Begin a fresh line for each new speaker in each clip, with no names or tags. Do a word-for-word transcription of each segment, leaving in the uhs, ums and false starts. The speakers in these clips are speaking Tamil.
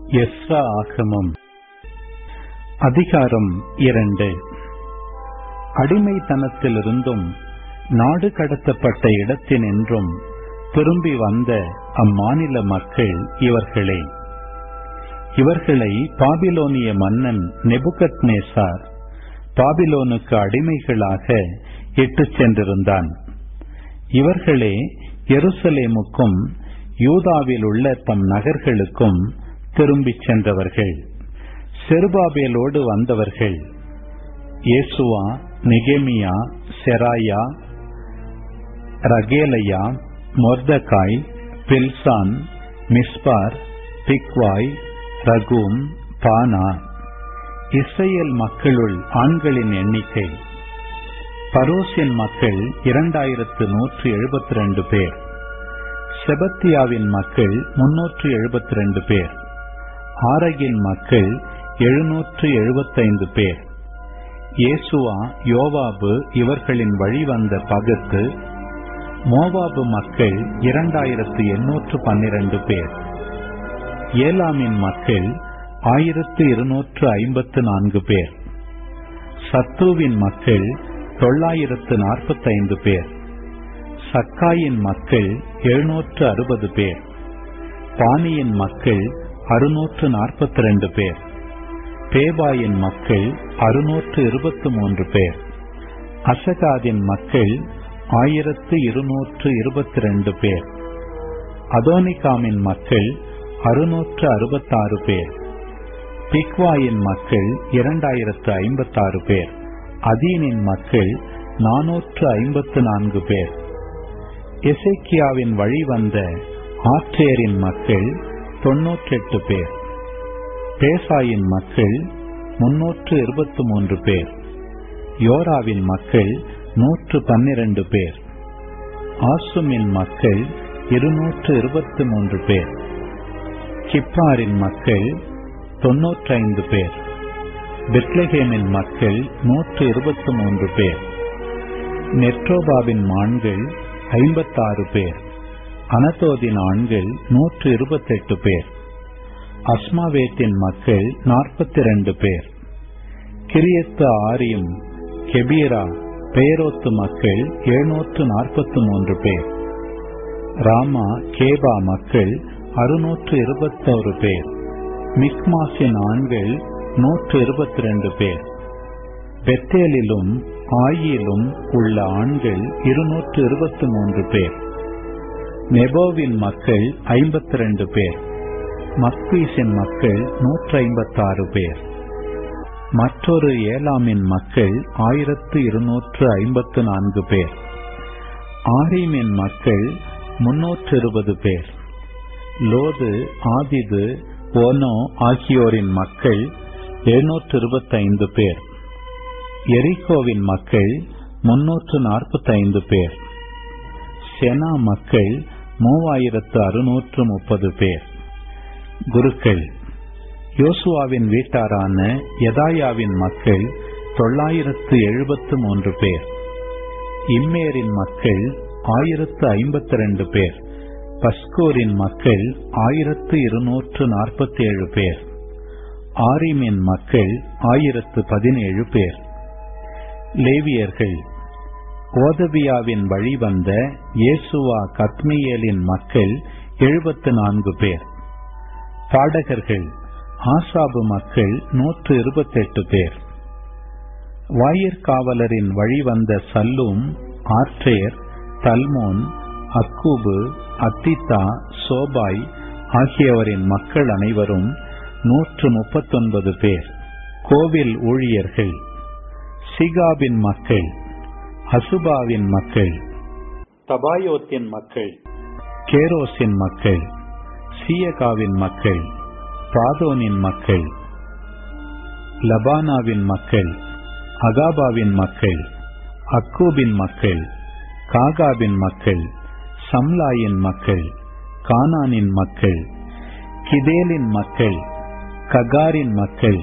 எஸ்ரா ஆகமம் அதிகாரம் இரண்டு. அடிமைத்தனத்திலிருந்தும் நாடு கடத்தப்பட்ட இடத்தினின்றும் திரும்பி வந்த அம்மாநில மக்கள் இவர்களே. இவர்களை பாபிலோனிய மன்னன் நெபுகத்நேசார் பாபிலோனுக்கு அடிமைகளாக இட்டுச் சென்றிருந்தான். இவர்களே எருசலேமுக்கும் யூதாவில் உள்ள தம் நகர்களுக்கும் திரும்பிச் சென்றவர்கள். செருபாபேலோடு வந்தவர்கள் யேசுவா, நெகேமியா, செராயா, ரகேலையா, மொர்தகாய், பில்சான், மிஸ்பார், பிக்வாய், ரகூம், பானா. இஸ்ரேல் மக்களுள் ஆண்களின் எண்ணிக்கை பரோசின் மக்கள் இரண்டாயிரத்து நூற்று எழுபத்தி ரெண்டு பேர். செபத்தியாவின் மக்கள் முன்னூற்று எழுபத்தி ரெண்டு பேர். ஆரகின் மக்கள் எழுநூற்று எழுபத்தைந்து பேர். யேசுவா, யோவாபு இவர்களின் வழிவந்த பகத்து. மோவாபு மக்கள் இரண்டாயிரத்து எண்ணூற்று பன்னிரண்டு பேர். ஏலாமின் மக்கள் ஆயிரத்து இருநூற்று ஐம்பத்து நான்கு பேர். சத்தூவின் மக்கள் தொள்ளாயிரத்து நாற்பத்தைந்து பேர். சக்காயின் மக்கள் எழுநூற்று அறுபது பேர். பானியின் மக்கள் அறுநூற்று நாற்பத்தி ரெண்டு பேர். பேபாயின் மக்கள் அறுநூற்று இருபத்தி மூன்று பேர். அசகாதின் மக்கள் ஆயிரத்து இருநூற்று இருபத்தி ரெண்டு பேர். அதோனிகாமின் மக்கள் அறுநூற்று அறுபத்தாறு பேர். பிக்வாயின் மக்கள் இரண்டாயிரத்து ஐம்பத்தாறு பேர். அதீனின் மக்கள் நானூற்று ஐம்பத்து நான்கு பேர். எசேக்கியாவின் வழிவந்த ஆற்றேரின் மக்கள் தொன்னூற்றெட்டு பேர். பேசாயின் மக்கள் முன்னூற்று இருபத்தி மூன்று பேர். யோராவின் மக்கள் நூற்று பன்னிரண்டு பேர். ஆசுமின் மக்கள் இருநூற்று இருபத்தி மூன்று பேர். கிப்பாரின் மக்கள் தொன்னூற்றைந்து பேர். பெத்லெகேமின் மக்கள் நூற்று இருபத்தி மூன்று பேர். நெட்ரோபாவின் ஆண்கள் ஐம்பத்தாறு பேர். அனதோதின் ஆண்கள் நூற்று இருபத்தெட்டு பேர். அஸ்மாவேத்தின் மக்கள் நாற்பத்தி இரண்டு பேர். கிரியத்து ஆரியும், கெபீரா, பேரோத்து மக்கள் எழுநூற்று நாற்பத்தி மூன்று பேர். ராமா, கேபா மக்கள் அறுநூற்று இருபத்தோரு பேர். மிக்மாசின் ஆண்கள் நூற்று இருபத்தி இரண்டு பேர். பெத்தேலிலும் ஆயிலும் உள்ள ஆண்கள் இருநூற்று இருபத்தி மூன்று பேர். நெபோவின் மக்கள் ஐம்பத்தி இரண்டு பேர். மக்பீசின் மக்கள் நூற்று ஐம்பத்தாறு பேர். மற்றொரு ஏலாமின் மக்கள் ஆயிரத்து இருநூற்று ஐம்பத்து நான்கு பேர். ஆரீமின் மக்கள் முன்னூற்று இருபது பேர். லோது, ஆதிது, ஓனோ ஆகியோரின் மக்கள் எழுநூற்று இருபத்தைந்து பேர். எரிகோவின் மக்கள் முன்னூற்று நாற்பத்தைந்து பேர். செனா மக்கள் மூவாயிரத்து அறுநூற்று முப்பது பேர். குருக்கள் யோசுவாவின் வீட்டாரான யதாயாவின் மக்கள் தொள்ளாயிரத்து எழுபத்து மூன்று பேர். இம்மேரின் மக்கள் ஆயிரத்து ஐம்பத்தி இரண்டு பேர். பஸ்கூரின் மக்கள் ஆயிரத்து இருநூற்று நாற்பத்தி ஏழு பேர். ஆரிமின் மக்கள் ஆயிரத்து பதினேழு பேர். லேவியர்கள் ஓதவியாவின் வழிவந்த யேசுவா, கத்மியேலின் மக்கள் எழுபத்து நான்கு பேர். பாடகர்கள் ஆசாபு மக்கள் நூற்று இருபத்தெட்டு பேர். வாயிற்காவலரின் வழிவந்த சல்லூம், ஆற்றேர், தல்மோன், அக்கூபு, அத்தித்தா, சோபாய் ஆகியவரின் மக்கள் அனைவரும் நூற்று முப்பத்தொன்பது பேர். கோவில் ஊழியர்கள் சிகாபின் மக்கள், அசுபாவின் மக்கள், தபாயோத்தின் மக்கள், கேரோசின் மக்கள், சீயகாவின் மக்கள், பாதோனின் மக்கள், லபானாவின் மக்கள், அகாபாவின் மக்கள், அக்கூபின் மக்கள், காகாபின் மக்கள், சம்லாயின் மக்கள், கானானின் மக்கள், கிதேலின் மக்கள், ககாரின் மக்கள்,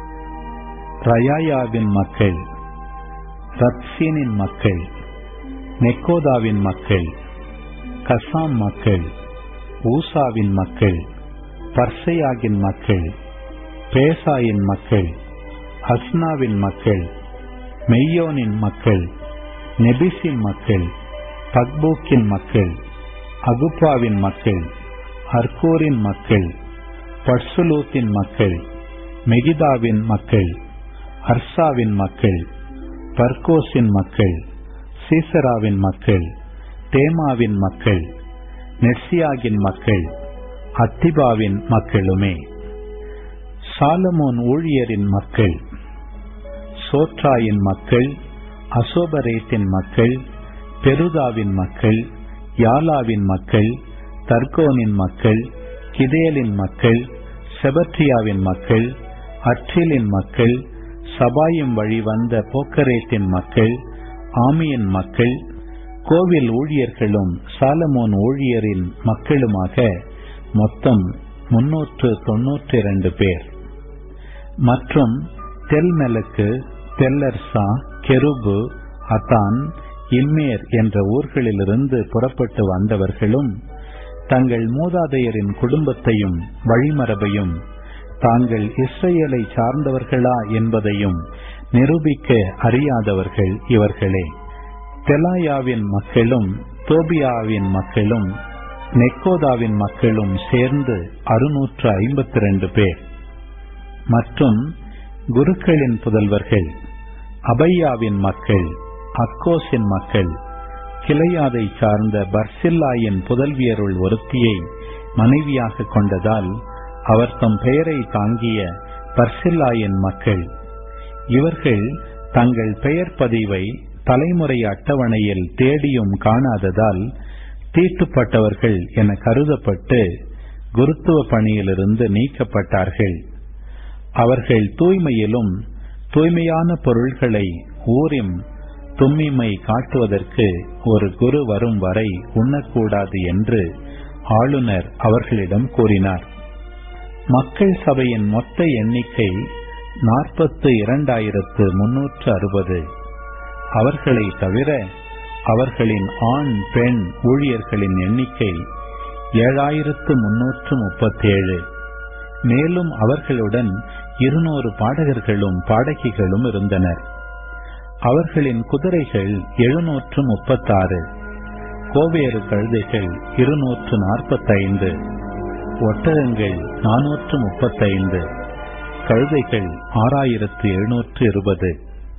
ரயாயாவின் மக்கள், ரத்சீனின் மக்கள், நெக்கோதாவின் மக்கள், கசாம் மக்கள், ஊசாவின் மக்கள், பர்சையாகின் மக்கள், பேசாயின் மக்கள், அஸ்னாவின் மக்கள், மெய்யோனின் மக்கள், நெபிசின் மக்கள், பக்பூக்கின் மக்கள், அகுப்பாவின் மக்கள், அர்கூரின் மக்கள், பர்சுலூத்தின் மக்கள், மெகிதாவின் மக்கள், அர்சாவின் மக்கள், பர்கோசின் மக்கள், சீசராவின் மக்கள், தேமாவின் மக்கள், நெர்சியாகின் மக்கள், அத்திபாவின் மக்களுமே. சாலமோன் ஊழியரின் மக்கள், சோற்றாயின் மக்கள், அசோபரேத்தின் மக்கள், பெருதாவின் மக்கள், யாலாவின் மக்கள், தர்கோனின் மக்கள், கிதேலின் மக்கள், செபற்றியாவின் மக்கள், அற்றிலின் மக்கள், சபாயும் வழி வந்த போக்கரேத்தின் மக்கள், ஆமியின் மக்கள், கோவில் ஊழியர்களும் சாலமோன் ஊழியரின் மக்களுமாக மொத்தம் முன்னூற்று தொன்னூற்றி இரண்டு பேர். மற்றும் தெல்மெலக்கு, தெல்லர்சா, கெருபு, அதான், இம்மேர் என்ற ஊர்களிலிருந்து புறப்பட்டு வந்தவர்களும் தங்கள் மூதாதையரின் குடும்பத்தையும் வழிமரபையும் தாங்கள் இஸ்ரேலை சார்ந்தவர்களா என்பதையும் நிரூபிக்க அறியாதவர்கள் இவர்களே. தெலாயாவின் மக்களும் தோபியாவின் மக்களும் நெக்கோதாவின் மக்களும் சேர்ந்து அறுநூற்று ஐம்பத்தி இரண்டு பேர். மற்றும் குருக்களின் புதல்வர்கள் அபையாவின் மக்கள், அக்கோசின் மக்கள், கிளையாதை சார்ந்த பர்சில்லாயின் புதல்வியருள் ஒருத்தியை மனைவியாக கொண்டதால் அவர் தம் பெயரை தாங்கிய பர்சில்லாயின் மக்கள். இவர்கள் தங்கள் பெயர் பதிவை தலைமுறை அட்டவணையில் தேடியும் காணாததால் தீட்டுப்பட்டவர்கள் என கருதப்பட்டு குருத்துவ பணியிலிருந்து நீக்கப்பட்டார்கள். அவர்கள் தூய்மையிலும் தூய்மையான பொருள்களை ஊரிம் தும்மிமை காட்டுவதற்கு ஒரு குரு வரும் வரை உண்ணக்கூடாது என்று ஆளுநர் அவர்களிடம் கூறினார். மக்கள் சபையின் மொத்த எண்ணிக்கை நாற்பத்து இரண்டாயிரத்து முன்னூற்று அறுபது. அவர்களை தவிர அவர்களின் ஆண் பெண் ஊழியர்களின் எண்ணிக்கை ஏழாயிரத்து முன்னூற்று முப்பத்தேழு. மேலும் அவர்களுடன் இருநூறு பாடகர்களும் பாடகிகளும் இருந்தனர். அவர்களின் குதிரைகள் எழுநூற்று முப்பத்தாறு, கோவேறு கழுதைகள் இருநூற்று நாற்பத்தைந்து, ஒட்டகங்கள் நானூற்று முப்பத்தைந்து, கழுதைகள் ஆறாயிரத்து எழுநூற்று இருபது.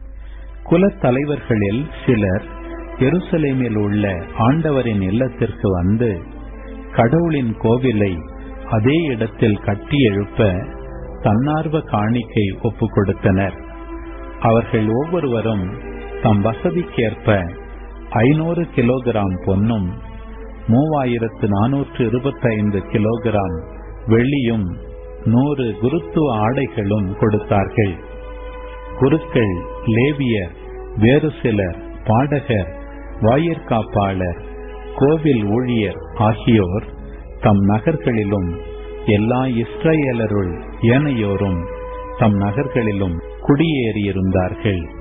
குலத்தலைவர்களில் சிலர் எருசலேமில் உள்ள ஆண்டவரின் இல்லத்திற்கு வந்து கடவுளின் கோவிலை அதே இடத்தில் கட்டி எழுப்ப தன்னார்வ காணிக்கை ஒப்புக் கொடுத்தனர். அவர்கள் ஒவ்வொருவரும் தம் வசதிக்கேற்ப ஐநூறு கிலோகிராம் பொன்னும் மூவாயிரத்து நானூற்று இருபத்தைந்து கிலோகிராம் வெள்ளியும் நூறு குருத்துவ ஆடைகளும் கொடுத்தார்கள். குருக்கள், லேவியர், வேறு சிலர், பாடகர், வாயிற்காப்பாளர், கோவில் ஊழியர் ஆகியோர் தம் நகர்களிலும் எல்லா இஸ்ரேலருள் ஏனையோரும் தம் நகர்களிலும் குடியேறியிருந்தார்கள்.